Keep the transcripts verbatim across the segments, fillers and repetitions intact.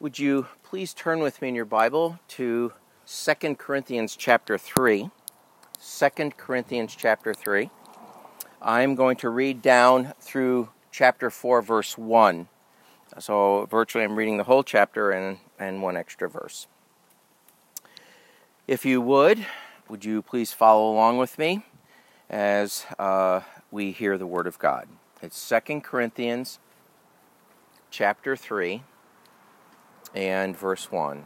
Would you please turn with me in your Bible to Second Corinthians chapter three. Second Corinthians chapter three. I'm going to read down through chapter four, verse one. So virtually I'm reading the whole chapter and, and one extra verse. If you would, would you please follow along with me as uh, we hear the Word of God. It's Second Corinthians chapter three. And verse one.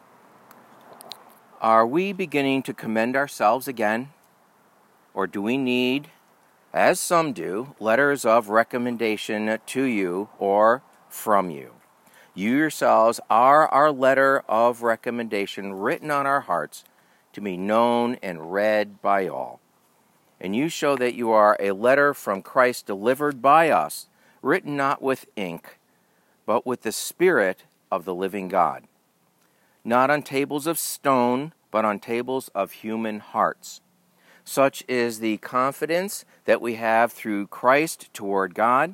Are we beginning to commend ourselves again? Or do we need, as some do, letters of recommendation to you or from you? You yourselves are our letter of recommendation written on our hearts to be known and read by all. And you show that you are a letter from Christ delivered by us, written not with ink, but with the Spirit of the living God, not on tables of stone, but on tables of human hearts. Such is the confidence that we have through Christ toward God,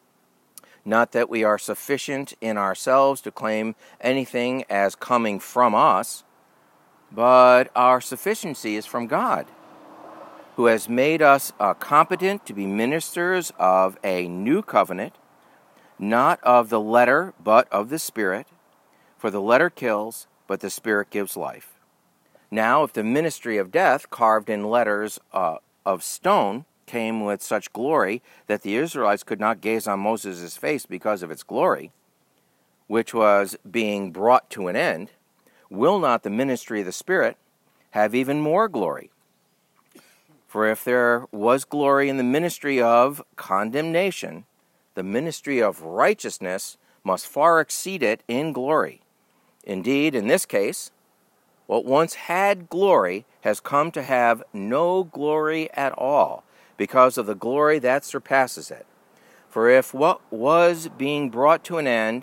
not that we are sufficient in ourselves to claim anything as coming from us, but our sufficiency is from God, who has made us uh, competent to be ministers of a new covenant, not of the letter, but of the Spirit. For the letter kills, but the Spirit gives life. Now, if the ministry of death, carved in letters uh, of stone, came with such glory that the Israelites could not gaze on Moses' face because of its glory, which was being brought to an end, will not the ministry of the Spirit have even more glory? For if there was glory in the ministry of condemnation, the ministry of righteousness must far exceed it in glory. Indeed, in this case, what once had glory has come to have no glory at all, because of the glory that surpasses it. For if what was being brought to an end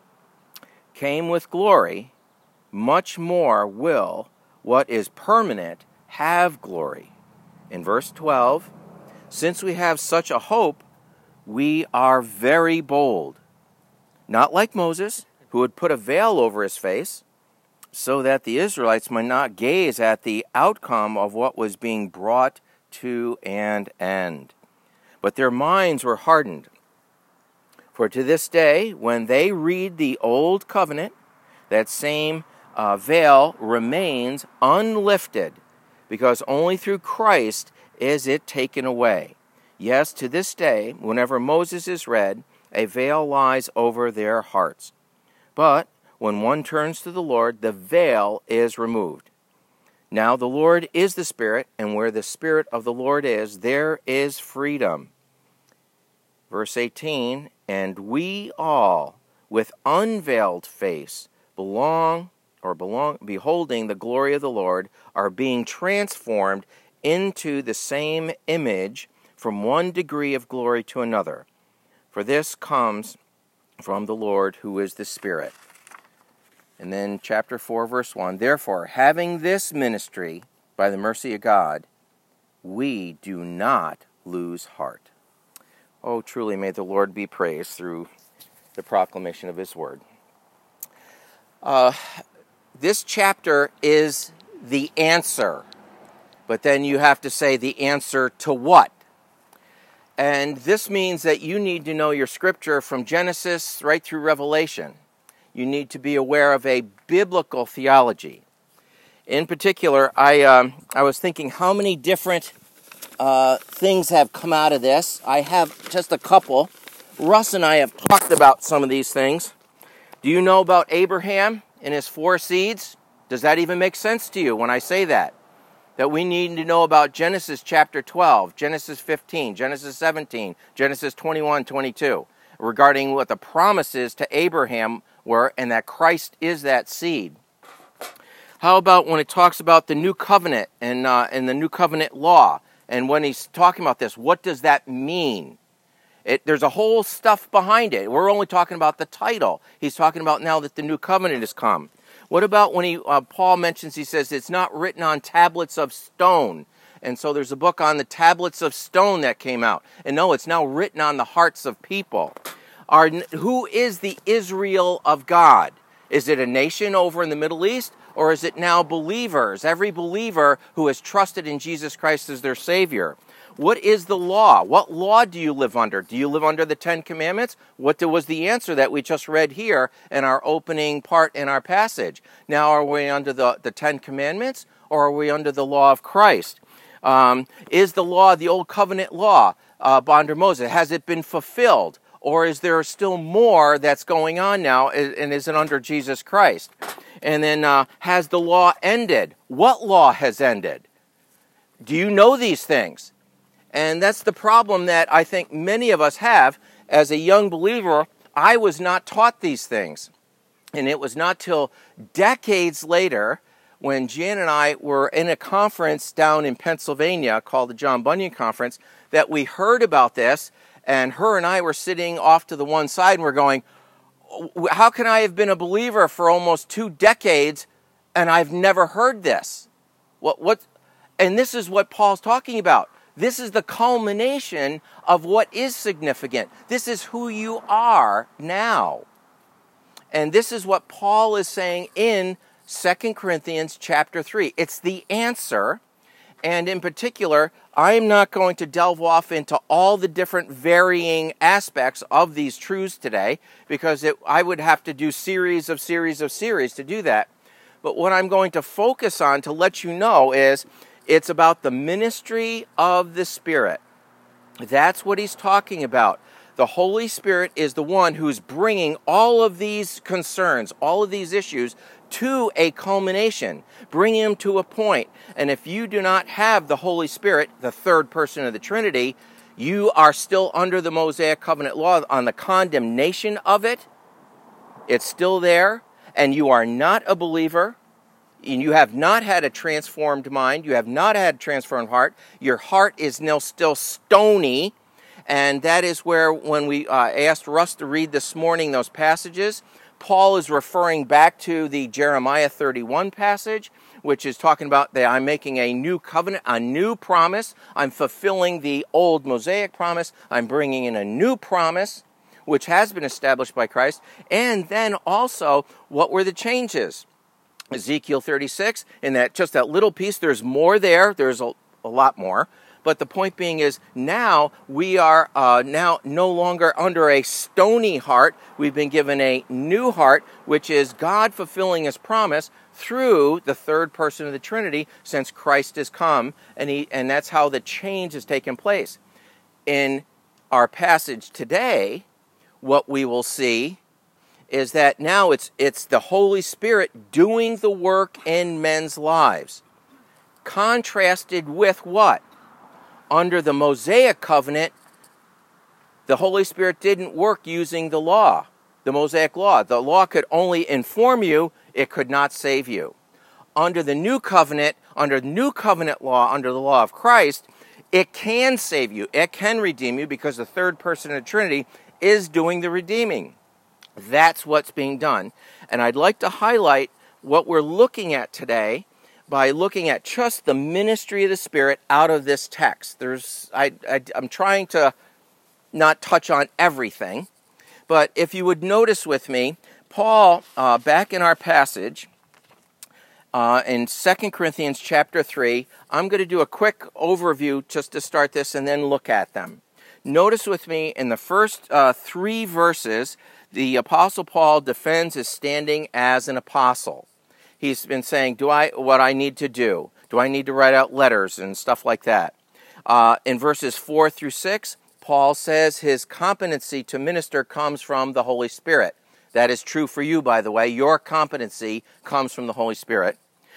came with glory, much more will what is permanent have glory. In verse twelve, since we have such a hope, we are very bold, not like Moses, who had put a veil over his face, so that the Israelites might not gaze at the outcome of what was being brought to an end. But their minds were hardened. For to this day, when they read the old covenant, that same uh, veil remains unlifted, because only through Christ is it taken away. Yes, to this day, whenever Moses is read, a veil lies over their hearts. But when one turns to the Lord, the veil is removed. Now the Lord is the Spirit, and where the Spirit of the Lord is, there is freedom. Verse eighteen, and we all, with unveiled face, belong or belong, beholding the glory of the Lord, are being transformed into the same image from one degree of glory to another. For this comes from the Lord, who is the Spirit. And then chapter four, verse one, therefore, having this ministry by the mercy of God, we do not lose heart. Oh, truly may the Lord be praised through the proclamation of His word. Uh, this chapter is the answer, but then you have to say the answer to what? And this means that you need to know your scripture from Genesis right through Revelation. You need to be aware of a biblical theology. In particular, I um, I was thinking how many different uh, things have come out of this. I have just a couple. Russ and I have talked about some of these things. Do you know about Abraham and his four seeds? Does that even make sense to you when I say that? That we need to know about Genesis chapter twelve, Genesis fifteen, Genesis seventeen, Genesis twenty-one, twenty-two, regarding what the promises to Abraham were and that Christ is that seed. How about when it talks about the new covenant and, uh, and the new covenant law? And when he's talking about this, what does that mean? It, there's a whole stuff behind it. We're only talking about the title. He's talking about now that the new covenant has come. What about when he uh, Paul mentions, he says, it's not written on tablets of stone. And so there's a book on the tablets of stone that came out. And no, it's now written on the hearts of people. Are, who is the Israel of God? Is it a nation over in the Middle East? Or is it now believers? Every believer who has trusted in Jesus Christ as their Savior. What is the law? What law do you live under? Do you live under the Ten Commandments? What was the answer that we just read here in our opening part in our passage? Now, are we under the, the Ten Commandments, or are we under the law of Christ? Um, is the law, the Old Covenant law, uh, under Moses, has it been fulfilled? Or is there still more that's going on now, and is it under Jesus Christ? And then, uh, has the law ended? What law has ended? Do you know these things? And that's the problem that I think many of us have. As a young believer, I was not taught these things. And it was not till decades later, when Jan and I were in a conference down in Pennsylvania called the John Bunyan Conference, that we heard about this, and her and I were sitting off to the one side, and we're going, how can I have been a believer for almost two decades, and I've never heard this? What? What? And this is what Paul's talking about. This is the culmination of what is significant. This is who you are now. And this is what Paul is saying in Second Corinthians chapter three. It's the answer. And in particular, I'm not going to delve off into all the different varying aspects of these truths today, because it, I would have to do series of series of series to do that. But what I'm going to focus on to let you know is it's about the ministry of the Spirit. That's what he's talking about. The Holy Spirit is the one who's bringing all of these concerns, all of these issues, to a culmination, bringing them to a point. And if you do not have the Holy Spirit, the third person of the Trinity, you are still under the Mosaic covenant law on the condemnation of it. It's still there, and you are not a believer. And you have not had a transformed mind. You have not had a transformed heart. Your heart is now still stony. And that is where, when we uh, asked Russ to read this morning those passages, Paul is referring back to the Jeremiah thirty-one passage, which is talking about that I'm making a new covenant, a new promise. I'm fulfilling the old Mosaic promise. I'm bringing in a new promise, which has been established by Christ. And then also, what were the changes? Ezekiel thirty-six, in that just that little piece, there's more there. There's a, a lot more. But the point being is, now we are uh, now no longer under a stony heart. We've been given a new heart, which is God fulfilling his promise through the third person of the Trinity, since Christ has come. And, he, and that's how the change has taken place. In our passage today, what we will see is that now it's it's the Holy Spirit doing the work in men's lives. Contrasted with what? Under the Mosaic covenant, the Holy Spirit didn't work using the law, the Mosaic law. The law could only inform you, it could not save you. Under the new covenant, under new covenant law, under the law of Christ, it can save you, it can redeem you, because the third person of the Trinity is doing the redeeming. That's what's being done. And I'd like to highlight what we're looking at today by looking at just the ministry of the Spirit out of this text. There's, I, I, I'm trying to not touch on everything, but if you would notice with me, Paul, uh, back in our passage, uh, in Second Corinthians chapter three, I'm going to do a quick overview just to start this and then look at them. Notice with me, in the first uh, three verses, the Apostle Paul defends his standing as an apostle. He's been saying, do I what I need to do? Do I need to write out letters and stuff like that? Uh, in verses four through six, Paul says his competency to minister comes from the Holy Spirit. That is true for you, by the way. Your competency comes from the Holy Spirit.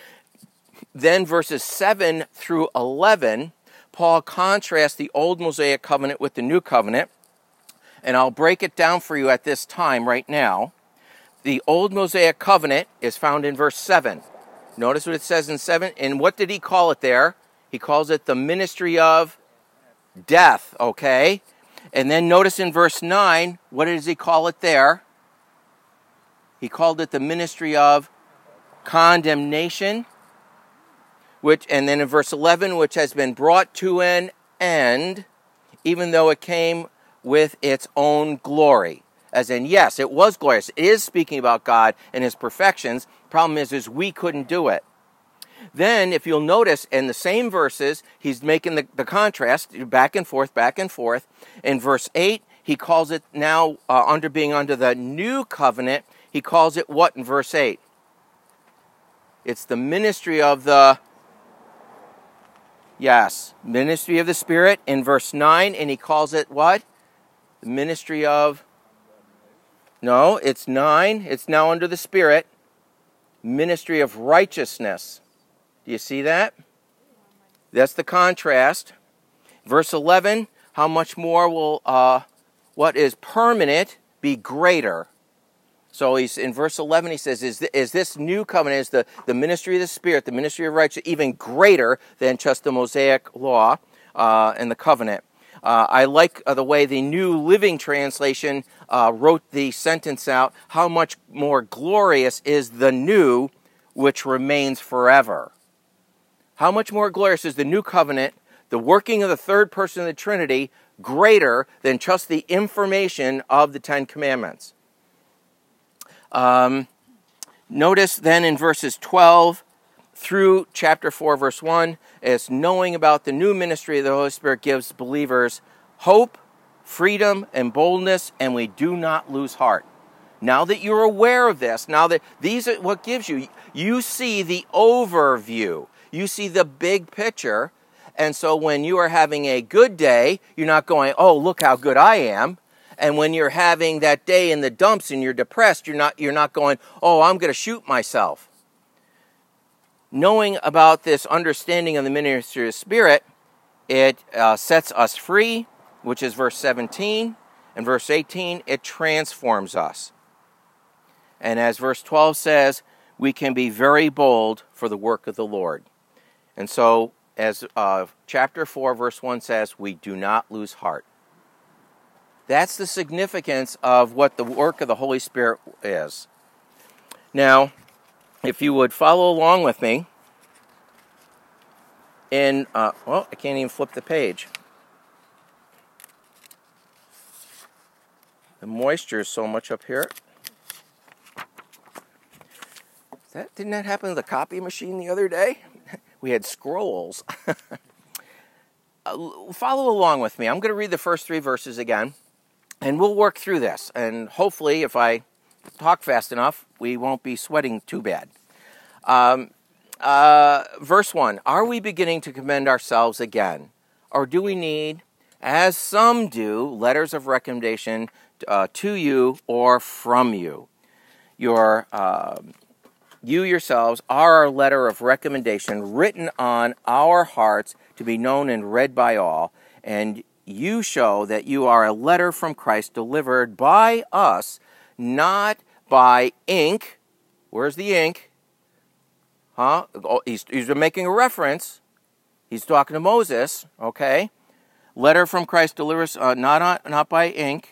Then verses seven through eleven, Paul contrasts the old Mosaic covenant with the new covenant. And I'll break it down for you at this time right now. The old Mosaic covenant is found in verse seven. Notice what it says in seven. And what did he call it there? He calls it the ministry of death, okay? And then notice in verse nine, what does he call it there? He called it the ministry of condemnation. Which, and then in verse eleven, which has been brought to an end, even though it came with its own glory. As in, yes, it was glorious. It is speaking about God and his perfections. Problem is, is we couldn't do it. Then, if you'll notice, in the same verses, he's making the, the contrast, back and forth, back and forth. In verse eight, he calls it now, uh, under being under the new covenant, he calls it what in verse eight? It's the ministry of the, yes, ministry of the Spirit in verse nine, and he calls it what? The ministry of, no, it's nine, it's now under the Spirit, ministry of righteousness. Do you see that? That's the contrast. Verse eleven, how much more will uh, what is permanent be greater? So he's in verse eleven, he says, is, th- is this new covenant, is the, the ministry of the Spirit, the ministry of righteousness, even greater than just the Mosaic law uh, and the covenant? Uh, I like uh, the way the New Living Translation uh, wrote the sentence out, how much more glorious is the new which remains forever. How much more glorious is the new covenant, the working of the third person of the Trinity, greater than just the information of the Ten Commandments? Um, notice then in verses twelve through chapter four, verse one, as knowing about the new ministry of the Holy Spirit gives believers hope, freedom, and boldness, and we do not lose heart. Now that you're aware of this, now that these are what gives you, you see the overview. You see the big picture, and so when you are having a good day, you're not going, oh, look how good I am. And when you're having that day in the dumps and you're depressed, you're not, you're not going, oh, I'm going to shoot myself. Knowing about this understanding of the ministry of the Spirit, it uh, sets us free, which is verse seventeen. And verse eighteen, it transforms us. And as verse twelve says, we can be very bold for the work of the Lord. And so, as uh, chapter four, verse one says, we do not lose heart. That's the significance of what the work of the Holy Spirit is. Now, if you would follow along with me, in, uh, well, I can't even flip the page. The moisture is so much up here. That, didn't that happen to the copy machine the other day? We had scrolls. uh, follow along with me. I'm going to read the first three verses again, and we'll work through this. And hopefully, if I talk fast enough, we won't be sweating too bad. Um, uh, verse one, are we beginning to commend ourselves again? Or do we need, as some do, letters of recommendation uh, to you or from you? Your... Uh, You yourselves are our letter of recommendation written on our hearts to be known and read by all, and you show that you are a letter from Christ delivered by us, not by ink. Where's the ink? Huh? Oh, he's, he's making a reference. He's talking to Moses, okay? Letter from Christ delivers uh, not, on, not by ink.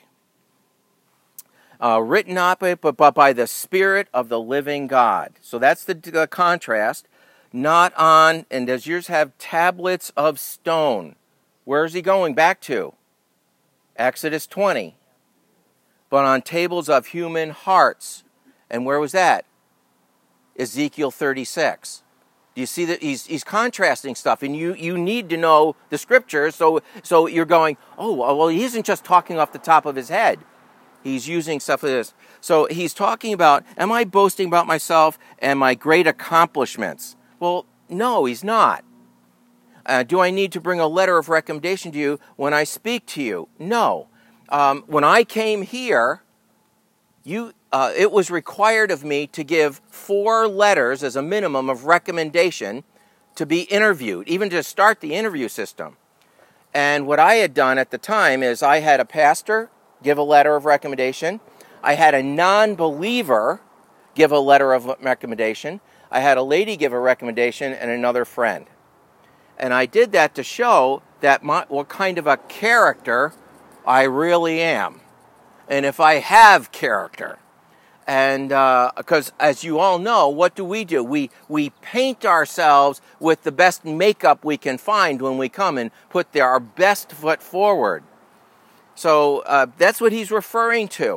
Uh, written not by, but, but by the Spirit of the living God. So that's the, the contrast. Not on, and does yours have tablets of stone? Where is he going back to? Exodus twenty. But on tables of human hearts. And where was that? Ezekiel thirty-six. Do you see that he's he's contrasting stuff, and you, you need to know the scriptures, so so you're going, oh, well, he isn't just talking off the top of his head. He's using stuff like this. So he's talking about, am I boasting about myself and my great accomplishments? Well, no, he's not. Uh, do I need to bring a letter of recommendation to you when I speak to you? No. Um, when I came here, you uh, it was required of me to give four letters as a minimum of recommendation to be interviewed, even to start the interview system. And what I had done at the time is I had a pastor give a letter of recommendation. I had a non-believer give a letter of recommendation. I had a lady give a recommendation and another friend. And I did that to show that my, what kind of a character I really am. And if I have character. And because uh, as you all know, what do we do? We, we paint ourselves with the best makeup we can find when we come and put the, our best foot forward. So uh, that's what he's referring to.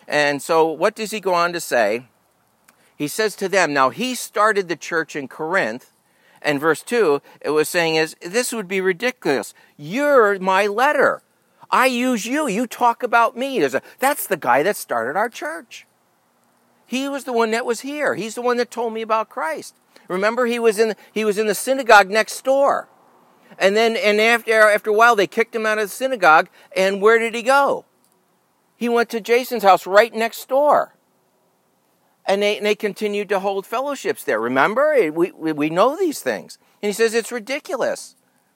And so what does he go on to say? He says to them, now he started the church in Corinth, and verse two, it was saying is, this would be ridiculous. You're my letter. I use you. You talk about me. There's a, that's the guy that started our church. He was the one that was here. He's the one that told me about Christ. Remember, he was in he was in the synagogue next door. And then and after after a while they kicked him out of the synagogue, and where did he go? He went to Jason's house right next door. And they, and they continued to hold fellowships there. Remember? We, we, we know these things. And he says it's ridiculous.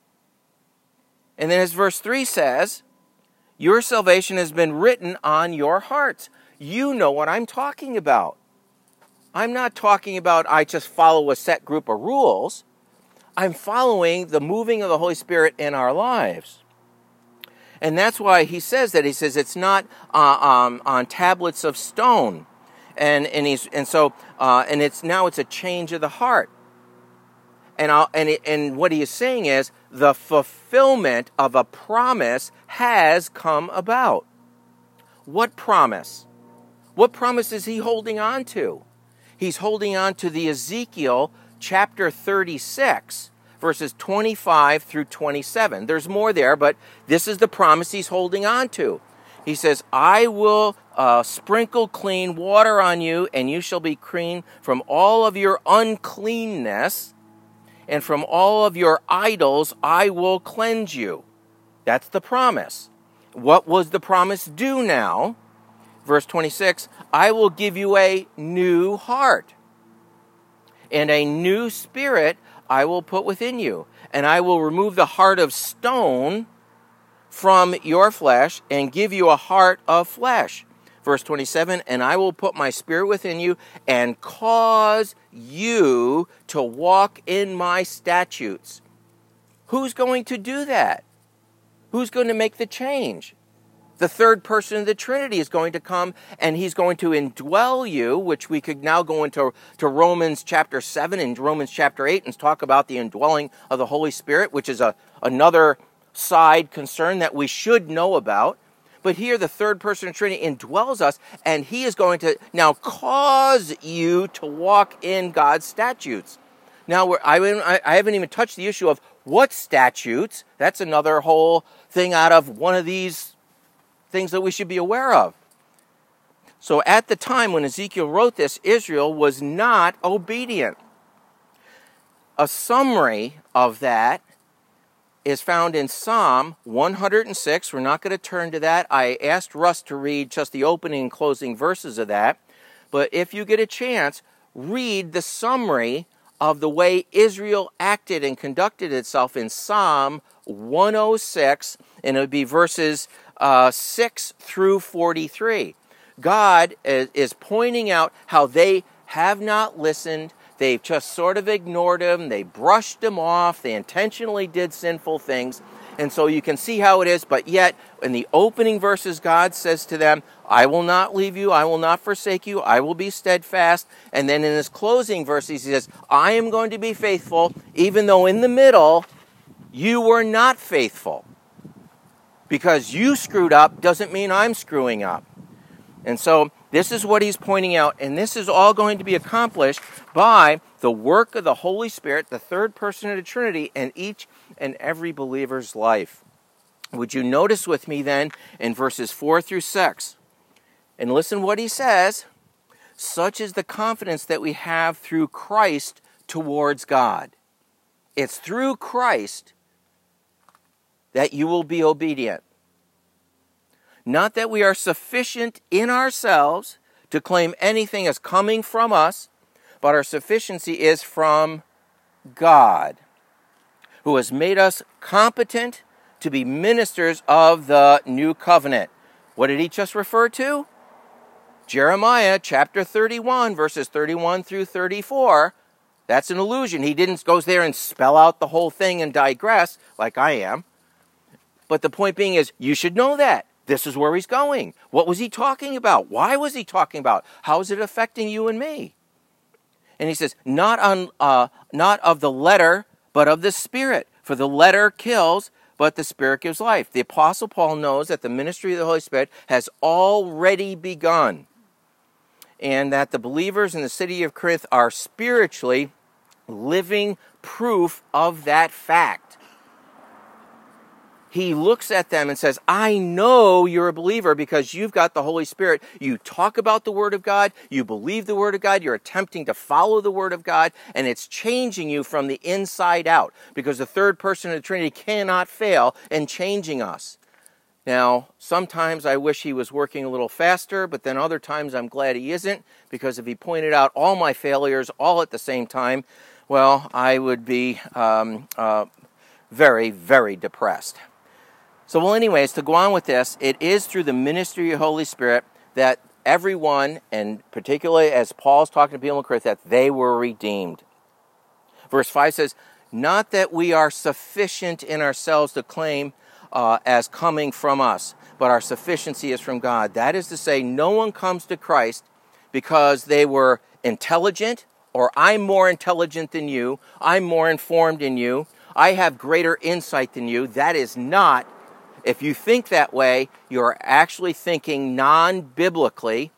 And then as verse three says, your salvation has been written on your hearts. You know what I'm talking about. I'm not talking about I just follow a set group of rules. I'm following the moving of the Holy Spirit in our lives. And that's why he says that. He says it's not uh, um, on tablets of stone. And and he's and so uh, and it's now it's a change of the heart, and I'll, and it, and what he is saying is the fulfillment of a promise has come about. What promise? What promise is he holding on to? He's holding on to the Ezekiel chapter thirty-six, verses twenty-five through twenty-seven. There's more there, but this is the promise he's holding on to. He says, I will uh, sprinkle clean water on you, and you shall be clean from all of your uncleanness, and from all of your idols I will cleanse you. That's the promise. What was the promise do now? Verse twenty-six, I will give you a new heart, and a new spirit I will put within you, and I will remove the heart of stone from your flesh and give you a heart of flesh. Verse twenty-seven, and I will put my spirit within you and cause you to walk in my statutes. Who's going to do that? Who's going to make the change? The third person of the Trinity is going to come, and he's going to indwell you, which we could now go into to Romans chapter seven and Romans chapter eight and talk about the indwelling of the Holy Spirit, which is a another side concern that we should know about. But here the third person of the Trinity indwells us, and he is going to now cause you to walk in God's statutes. Now, we're, I, I haven't even touched the issue of what statutes. That's another whole thing out of one of these things that we should be aware of. So at the time when Ezekiel wrote this, Israel was not obedient. A summary of that is found in Psalm one hundred six. We're not going to turn to that. I asked Russ to read just the opening and closing verses of that. But if you get a chance, read the summary of the way Israel acted and conducted itself in Psalm one oh six, and it would be verses uh, six through forty-three. God is, is pointing out how they have not listened. They've just sort of ignored him. They brushed him off. They intentionally did sinful things. And so you can see how it is. But yet, in the opening verses, God says to them, I will not leave you. I will not forsake you. I will be steadfast. And then in his closing verses, he says, I am going to be faithful, even though in the middle, you were not faithful. Because you screwed up doesn't mean I'm screwing up. And so this is what he's pointing out, and this is all going to be accomplished by the work of the Holy Spirit, the third person of the Trinity, in each and every believer's life. Would you notice with me then in verses four through six? And listen what he says. Such is the confidence that we have through Christ towards God. It's through Christ that you will be obedient. Not that we are sufficient in ourselves to claim anything as coming from us, but our sufficiency is from God, who has made us competent to be ministers of the new covenant. What did he just refer to? Jeremiah chapter thirty-one, verses thirty-one through thirty-four. That's an allusion. He didn't go there and spell out the whole thing and digress like I am. But the point being is, you should know that. This is where he's going. What was he talking about? Why was he talking about? How is it affecting you and me? And he says, not on, uh, not of the letter, but of the Spirit. For the letter kills, but the Spirit gives life. The Apostle Paul knows that the ministry of the Holy Spirit has already begun, and that the believers in the city of Corinth are spiritually living proof of that fact. He looks at them and says, I know you're a believer because you've got the Holy Spirit. You talk about the Word of God. You believe the Word of God. You're attempting to follow the Word of God. And it's changing you from the inside out. Because the third person of the Trinity cannot fail in changing us. Now, sometimes I wish he was working a little faster. But then other times I'm glad he isn't. Because if he pointed out all my failures all at the same time, well, I would be um, uh, very, very depressed. So, well, anyways, to go on with this, it is through the ministry of the Holy Spirit that everyone, and particularly as Paul's talking to people in Corinth, that they were redeemed. Verse five says, not that we are sufficient in ourselves to claim uh, as coming from us, but our sufficiency is from God. That is to say, no one comes to Christ because they were intelligent, or I'm more intelligent than you, I'm more informed than you, I have greater insight than you. That is not. If you think that way, you're actually thinking non-biblically,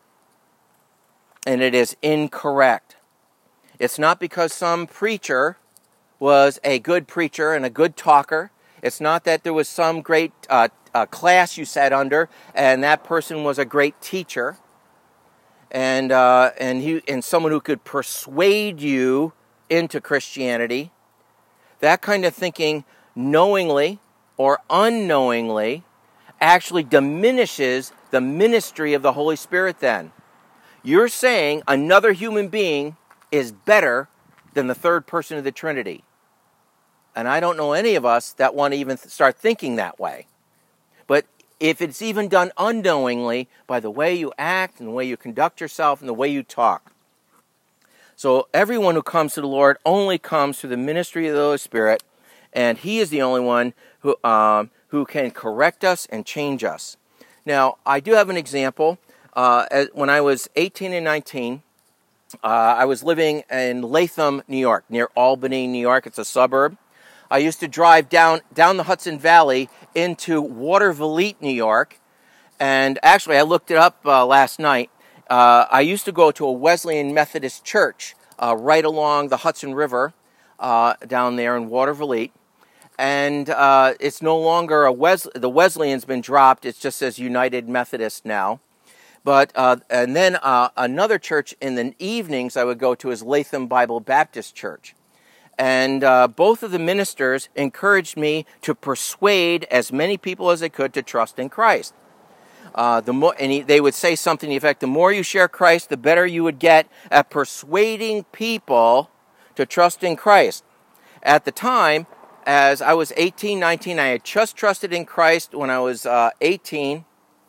and it is incorrect. It's not because some preacher was a good preacher and a good talker. It's not that there was some great uh, uh, class you sat under, and that person was a great teacher, and uh, and he and someone who could persuade you into Christianity. That kind of thinking, knowingly or unknowingly, actually diminishes the ministry of the Holy Spirit then. You're saying another human being is better than the third person of the Trinity. And I don't know any of us that want to even start thinking that way. But if it's even done unknowingly by the way you act and the way you conduct yourself and the way you talk. So everyone who comes to the Lord only comes through the ministry of the Holy Spirit, and He is the only one who um, who can correct us and change us. Now, I do have an example. Uh, when I was eighteen and nineteen, uh, I was living in Latham, New York, near Albany, New York. It's a suburb. I used to drive down, down the Hudson Valley into Watervliet, New York. And actually, I looked it up uh, last night. Uh, I used to go to a Wesleyan Methodist church uh, right along the Hudson River uh, down there in Watervliet. And uh, it's no longer a Wes. The Wesleyan's been dropped. It just says United Methodist now. But uh, and then uh, another church in the evenings I would go to is Latham Bible Baptist Church. And uh, both of the ministers encouraged me to persuade as many people as I could to trust in Christ. Uh, the more, and he, they would say something to the effect, the more you share Christ, the better you would get at persuading people to trust in Christ. At the time, as I was eighteen, nineteen, I had just trusted in Christ when I was uh, eighteen.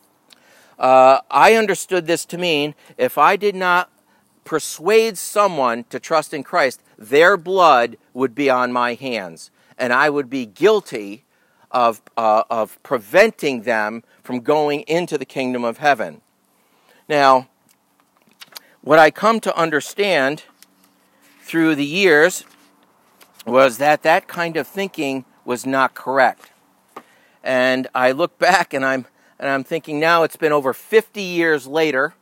Uh, I understood this to mean if I did not persuade someone to trust in Christ, their blood would be on my hands, and I would be guilty of uh, of preventing them from going into the kingdom of heaven. Now, what I come to understand through the years was that that kind of thinking was not correct. And I look back and I'm and I'm thinking now it's been over fifty years later,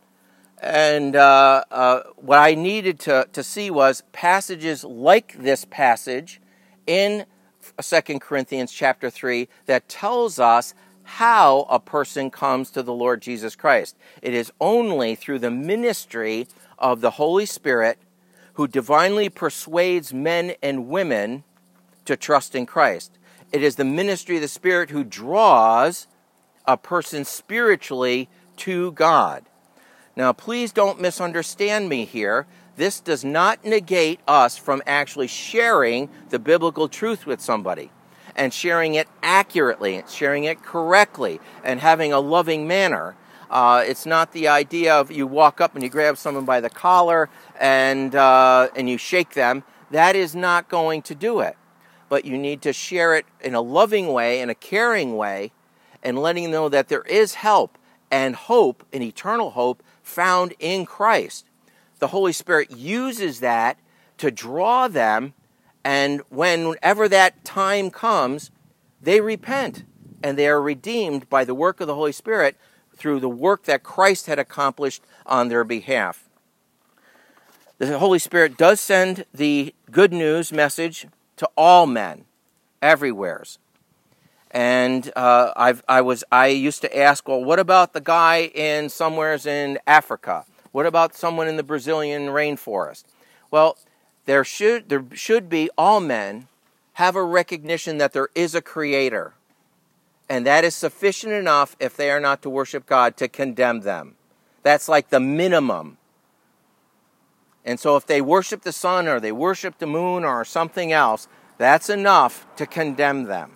and uh, uh, what I needed to, to see was passages like this passage in Second Corinthians chapter three that tells us how a person comes to the Lord Jesus Christ. It is only through the ministry of the Holy Spirit who divinely persuades men and women to trust in Christ. It is the ministry of the Spirit who draws a person spiritually to God. Now, please don't misunderstand me here. This does not negate us from actually sharing the biblical truth with somebody and sharing it accurately, and sharing it correctly, and having a loving manner. Uh, it's not the idea of you walk up and you grab someone by the collar and uh, and you shake them. That is not going to do it. But you need to share it in a loving way, in a caring way, and letting them know that there is help and hope, an eternal hope, found in Christ. The Holy Spirit uses that to draw them, and whenever that time comes, they repent, and they are redeemed by the work of the Holy Spirit through the work that Christ had accomplished on their behalf. The Holy Spirit does send the good news message to all men, everywheres. And uh, I've, I was I used to ask, well, what about the guy in somewheres in Africa? What about someone in the Brazilian rainforest? Well, there should there should be all men have a recognition that there is a creator. And that is sufficient enough, if they are not to worship God, to condemn them. That's like the minimum. And so if they worship the sun or they worship the moon or something else, that's enough to condemn them.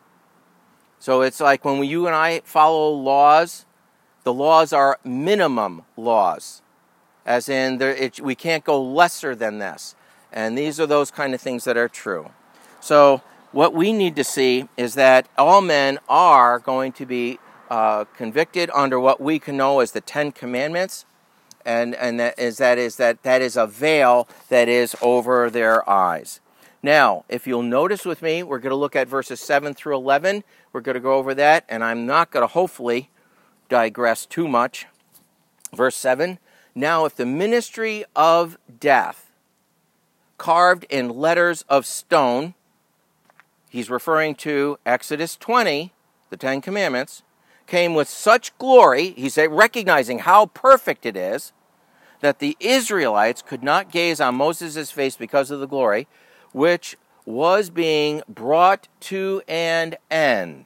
So it's like when you and I follow laws, the laws are minimum laws. As in, there, it, we can't go lesser than this. And these are those kind of things that are true. So what we need to see is that all men are going to be uh, convicted under what we can know as the Ten Commandments. And and that is that is that that is a veil that is over their eyes. Now, if you'll notice with me, we're going to look at verses seven through eleven. We're going to go over that, and I'm not going to hopefully digress too much. Verse seven, now if the ministry of death, carved in letters of stone, he's referring to Exodus twenty, the Ten Commandments, came with such glory, he's recognizing how perfect it is, that the Israelites could not gaze on Moses' face because of the glory, which was being brought to an end.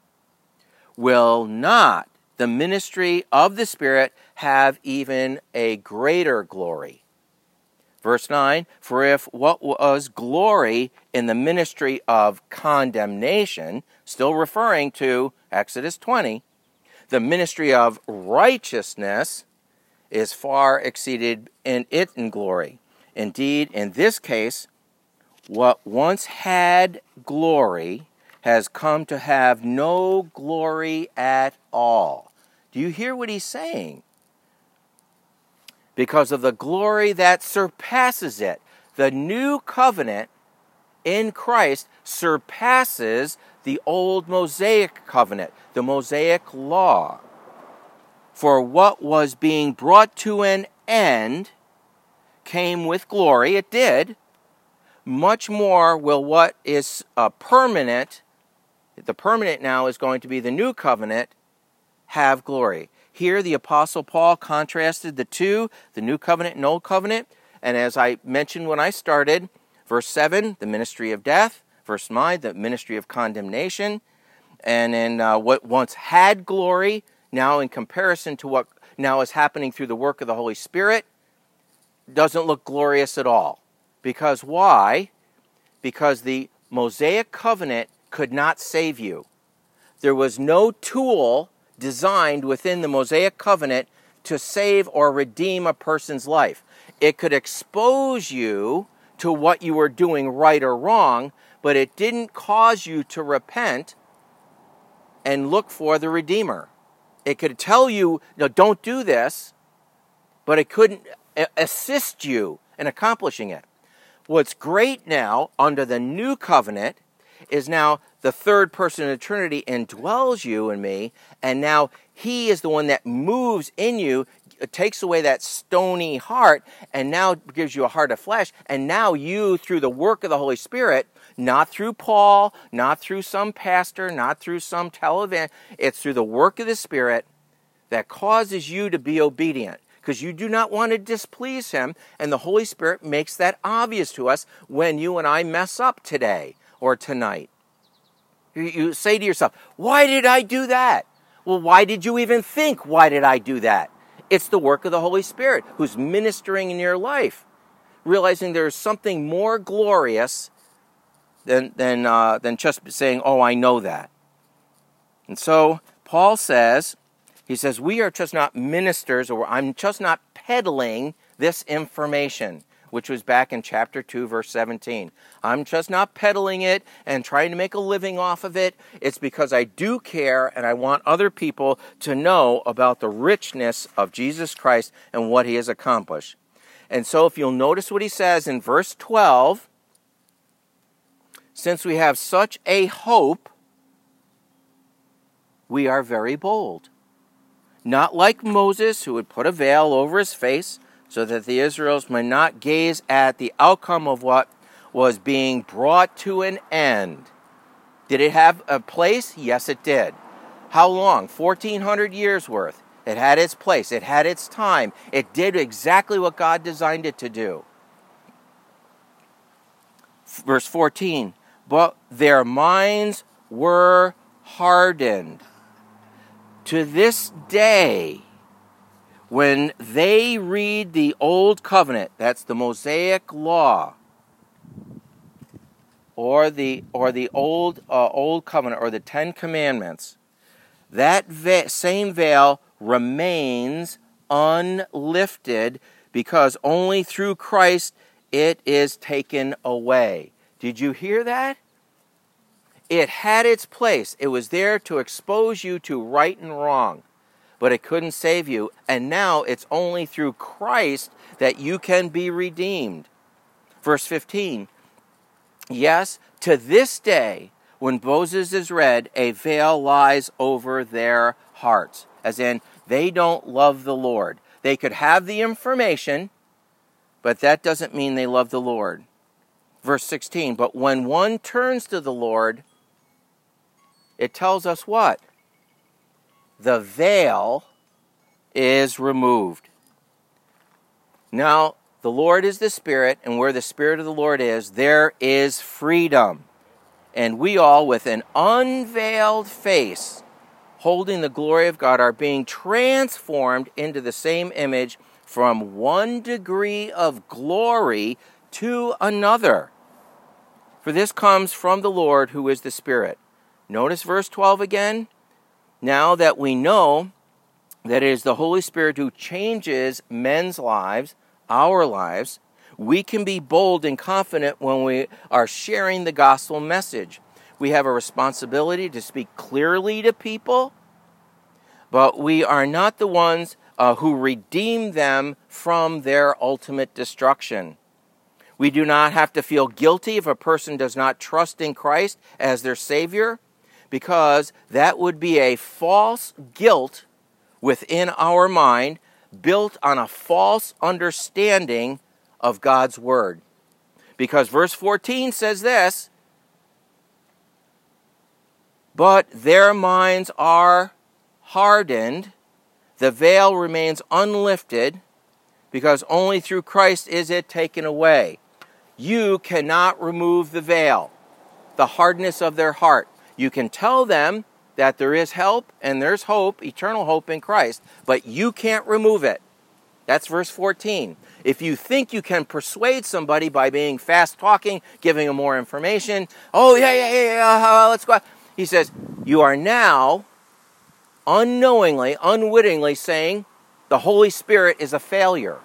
Will not the ministry of the Spirit have even a greater glory? Verse nine, for if what was glory in the ministry of condemnation, still referring to Exodus twenty, the ministry of righteousness is far exceeded in it in glory. Indeed, in this case, what once had glory has come to have no glory at all. Do you hear what he's saying? Because of the glory that surpasses it. The new covenant in Christ surpasses the old Mosaic covenant, the Mosaic law. For what was being brought to an end came with glory. It did. Much more will what is uh, permanent, the permanent now is going to be the new covenant, have glory. Here the Apostle Paul contrasted the two, the new covenant and old covenant. And as I mentioned when I started, verse seven, the ministry of death. Verse nine, the ministry of condemnation. And in uh, what once had glory, now in comparison to what now is happening through the work of the Holy Spirit, doesn't look glorious at all. Because why? Because the Mosaic covenant could not save you. There was no tool designed within the Mosaic covenant to save or redeem a person's life. It could expose you to what you were doing right or wrong, but it didn't cause you to repent and look for the Redeemer. It could tell you, no, don't do this, but it couldn't assist you in accomplishing it. What's great now under the new covenant is now the third person of the Trinity indwells you and me, and now he is the one that moves in you, takes away that stony heart, and now gives you a heart of flesh. And now you, through the work of the Holy Spirit, not through Paul, not through some pastor, not through some televan, it's through the work of the Spirit that causes you to be obedient. Because you do not want to displease him, and the Holy Spirit makes that obvious to us when you and I mess up today or tonight. You, you say to yourself, why did I do that? Well, why did you even think, why did I do that? It's the work of the Holy Spirit who's ministering in your life, realizing there's something more glorious than than uh, than just saying, oh, I know that. And so Paul says, he says, we are just not ministers, or I'm just not peddling this information, which was back in chapter two, verse seventeen. I'm just not peddling it and trying to make a living off of it. It's because I do care and I want other people to know about the richness of Jesus Christ and what he has accomplished. And so if you'll notice what he says in verse twelve, since we have such a hope, we are very bold. Not like Moses, who would put a veil over his face so that the Israelites might not gaze at the outcome of what was being brought to an end. Did it have a place? Yes, it did. How long? fourteen hundred years worth. It had its place. It had its time. It did exactly what God designed it to do. Verse fourteen, but their minds were hardened. To this day, when they read the Old Covenant, that's the Mosaic Law, or the or the Old uh, Old Covenant, or the Ten Commandments, that ve- same veil remains unlifted because only through Christ it is taken away. Did you hear that? It had its place. It was there to expose you to right and wrong, but it couldn't save you. And now it's only through Christ that you can be redeemed. Verse fifteen, yes, to this day, when Moses is read, a veil lies over their hearts. As in, they don't love the Lord. They could have the information, but that doesn't mean they love the Lord. Verse sixteen, but when one turns to the Lord, it tells us what? The veil is removed. Now, the Lord is the Spirit, and where the Spirit of the Lord is, there is freedom. And we all, with an unveiled face, holding the glory of God, are being transformed into the same image from one degree of glory to another. For this comes from the Lord, who is the Spirit. Notice verse twelve again. Now that we know that it is the Holy Spirit who changes men's lives, our lives, we can be bold and confident when we are sharing the gospel message. We have a responsibility to speak clearly to people, but we are not the ones uh, who redeem them from their ultimate destruction. We do not have to feel guilty if a person does not trust in Christ as their Savior, because that would be a false guilt within our mind, built on a false understanding of God's Word. Because verse fourteen says this, but their minds are hardened, the veil remains unlifted, because only through Christ is it taken away. You cannot remove the veil, the hardness of their heart. You can tell them that there is help and there's hope, eternal hope in Christ, but you can't remove it. That's verse fourteen. If you think you can persuade somebody by being fast-talking, giving them more information, oh, yeah, yeah, yeah, yeah, let's go. He says, you are now unknowingly, unwittingly saying the Holy Spirit is a failure.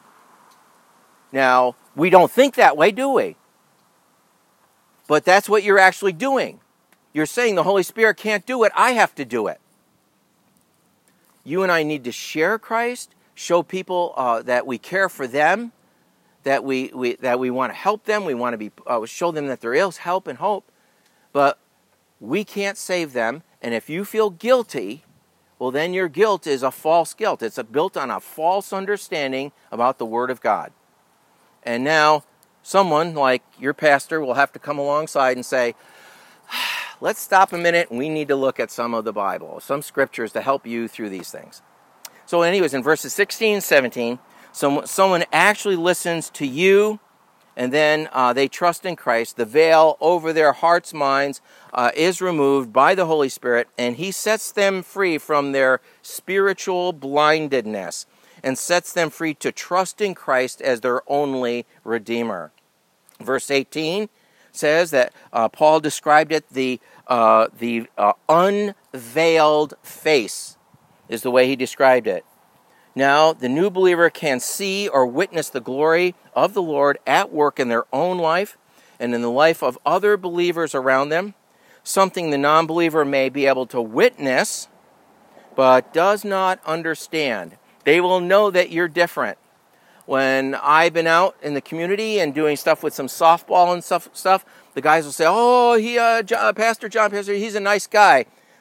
Now, we don't think that way, do we? But that's what you're actually doing. You're saying the Holy Spirit can't do it, I have to do it. You and I need to share Christ, show people uh, that we care for them, that we, we that we want to help them, we want to be uh, show them that there is help and hope, but we can't save them. And if you feel guilty, well, then your guilt is a false guilt. It's a, built on a false understanding about the Word of God. And now someone like your pastor will have to come alongside and say, let's stop a minute and we need to look at some of the Bible, some scriptures to help you through these things. So anyways, in verses sixteen and seventeen, some, someone actually listens to you, and then uh, they trust in Christ. The veil over their hearts' minds uh, is removed by the Holy Spirit, and He sets them free from their spiritual blindedness and sets them free to trust in Christ as their only Redeemer. Verse eighteen says that uh, Paul described it, the, uh, the uh, unveiled face is the way he described it. Now, the new believer can see or witness the glory of the Lord at work in their own life and in the life of other believers around them, something the non-believer may be able to witness but does not understand. They will know that you're different. When I've been out in the community and doing stuff with some softball and stuff, stuff the guys will say, oh, he, uh, John, Pastor John, Pastor, he's a nice guy.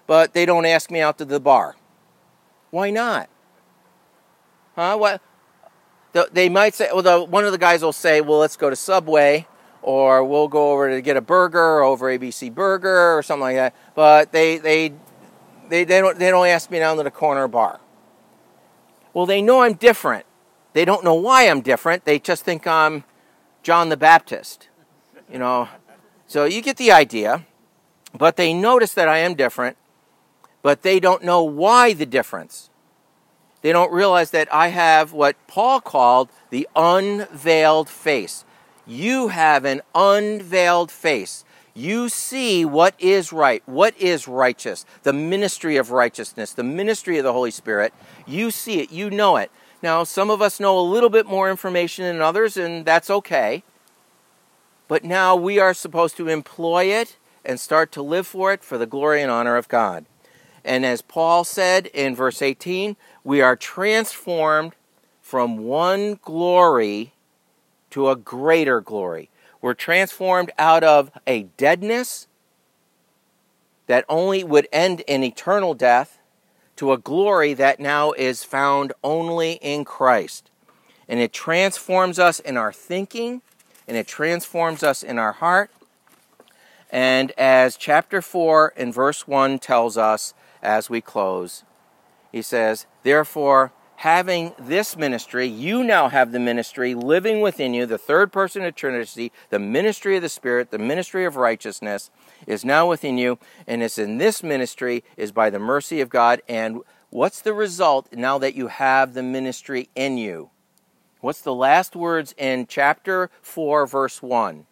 but they don't ask me out to the bar. Why not? Huh? What? They might say, well, the, one of the guys will say, well, let's go to Subway, or we'll go over to get a burger over A B C Burger or something like that. But they they they they don't they don't ask me down to the corner bar. Well, they know I'm different. They don't know why I'm different. They just think I'm John the Baptist. You know, so you get the idea. But they notice that I am different, but they don't know why the difference. They don't realize that I have what Paul called the unveiled face. You have an unveiled face. You see what is right, what is righteous, the ministry of righteousness, the ministry of the Holy Spirit. You see it, you know it. Now, some of us know a little bit more information than others, and that's okay. But now we are supposed to employ it and start to live for it for the glory and honor of God. And as Paul said in verse eighteen, we are transformed from one glory to a greater glory. We're transformed out of a deadness that only would end in eternal death to a glory that now is found only in Christ. And it transforms us in our thinking, and it transforms us in our heart. And as chapter four and verse one tells us as we close, he says, therefore, having this ministry, you now have the ministry living within you, the third person of Trinity, the ministry of the Spirit, the ministry of righteousness is now within you, and it's in this ministry is by the mercy of God. And what's the result now that you have the ministry in you? What's the last words in chapter four, verse one?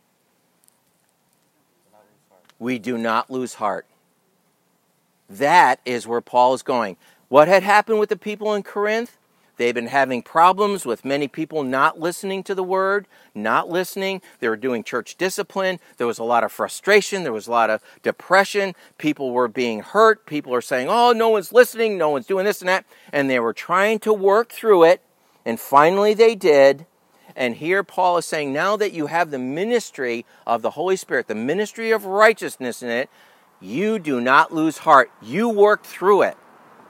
We do not lose heart. That is where Paul is going. What had happened with the people in Corinth? They've been having problems with many people not listening to the word, not listening. They were doing church discipline. There was a lot of frustration. There was a lot of depression. People were being hurt. People are saying, oh, no one's listening. No one's doing this and that. And they were trying to work through it. And finally they did. And here Paul is saying, now that you have the ministry of the Holy Spirit, the ministry of righteousness in it, you do not lose heart. You work through it.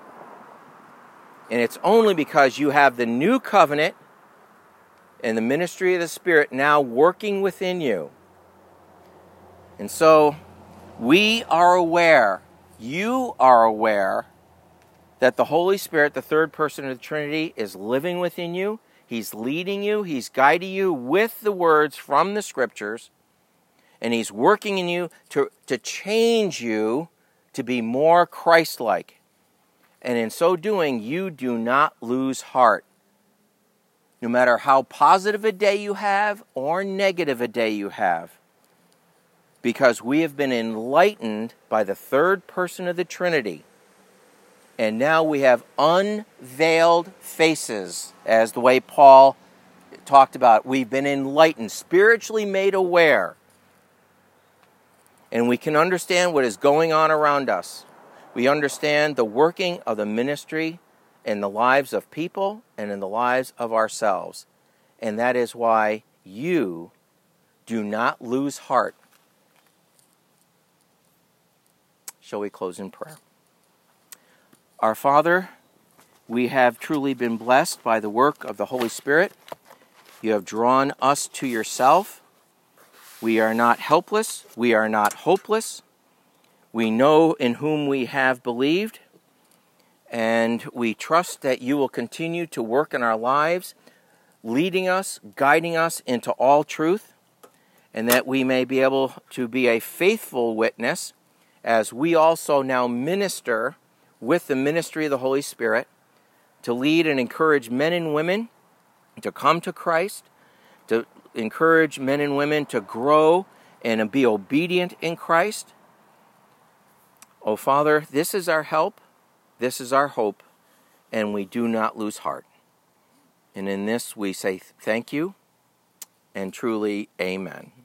And it's only because you have the new covenant and the ministry of the Spirit now working within you. And so we are aware, you are aware, that the Holy Spirit, the third person of the Trinity, is living within you. He's leading you. He's guiding you with the words from the Scriptures. And He's working in you to, to change you to be more Christ-like. And in so doing, you do not lose heart. No matter how positive a day you have or negative a day you have. Because we have been enlightened by the third person of the Trinity. And now we have unveiled faces, as the way Paul talked about. We've been enlightened, spiritually made aware. And we can understand what is going on around us. We understand the working of the ministry in the lives of people and in the lives of ourselves. And that is why you do not lose heart. Shall we close in prayer? Our Father, we have truly been blessed by the work of the Holy Spirit. You have drawn us to yourself. We are not helpless. We are not hopeless. We know in whom we have believed, and we trust that you will continue to work in our lives, leading us, guiding us into all truth, and that we may be able to be a faithful witness as we also now minister with the ministry of the Holy Spirit to lead and encourage men and women to come to Christ, to encourage men and women to grow and be obedient in Christ. Oh, Father, this is our help, this is our hope, and we do not lose heart. And in this we say thank you, and truly, amen.